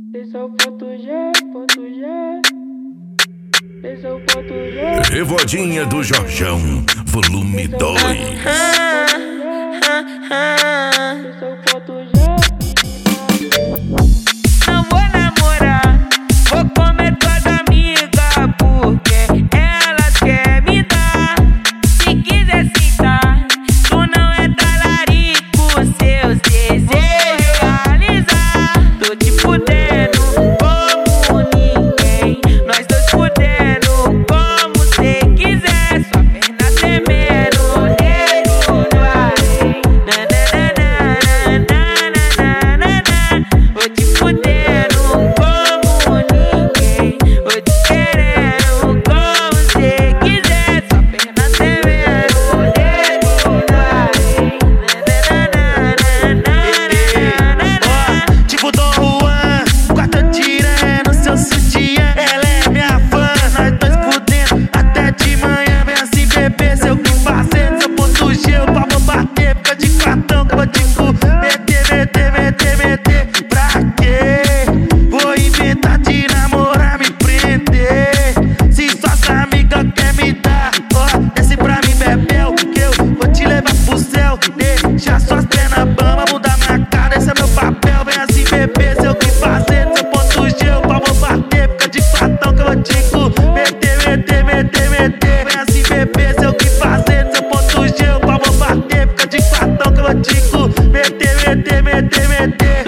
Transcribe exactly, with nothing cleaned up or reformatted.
Esse é o ponto G, ponto G. Esse é o ponto G. Revodinha do Jorjão, volume dois. Esse é o ponto G. Não vou namorar, vou comer tuas amigas, porque elas querem me dar. Se quiser sentar, tu não é talarico, seus desejos realizar. Tô te fudendo como ninguém, nós dois fudendo como cê quiser. Sua perna tremendo, nego no arém. Vou te fudendo como ninguém, vou te querendo como cê quiser. Sua perna tremendo, nego no arém. Tipo Dom Juan, quarta tirando seu sutiã. Ela é minha fã, nós dois fudendo até de manhã. Vem assim, bebê, sei o que fazer. Seu ponto G, o pau vou bater. Fica de cartão que eu vou te meter, meter, meter, meter. Pra quê? Vou inventar de namorar, me prender. Se suas amigas quer me dar, ó, desce pra mim, bebel, que eu vou te levar pro céu. Deixa suas pernas bambas, mudar minha cara, esse é meu papel. Vem assim, bebê, sei o que fazer. Seu ponto G, o pau vou bater. Fica de cartão que eu vou te meter, meter, meter, meter. Vem assim, bebê, sei o que fazer. Seu ponto G, o pau vou bater. Fica de cartão que eu vou te meter, meter, meter, meter.